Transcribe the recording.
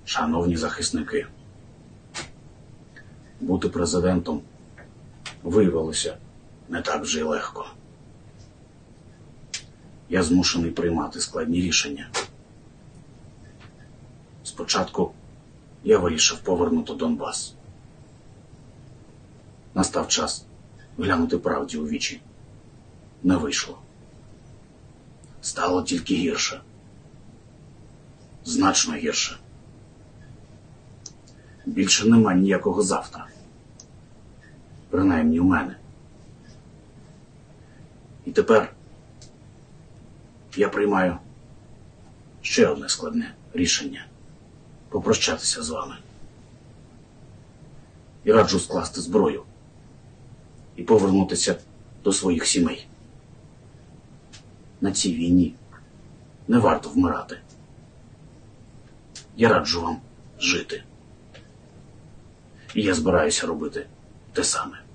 Шановні захисники, бути президентом виявилося не так вже й легко. Я змушений приймати складні рішення. Спочатку я вирішив повернути Донбас. Настав час глянути правді у вічі. Не вийшло. Стало тільки гірше. Значно гірше. Більше нема ніякого завтра. Принаймні у мене. І тепер я приймаю ще одне складне рішення – попрощатися з вами. І раджу скласти зброю і повернутися до своїх сімей. На цій війні не варто вмирати. Я раджу вам жити. І я збираюся робити те саме.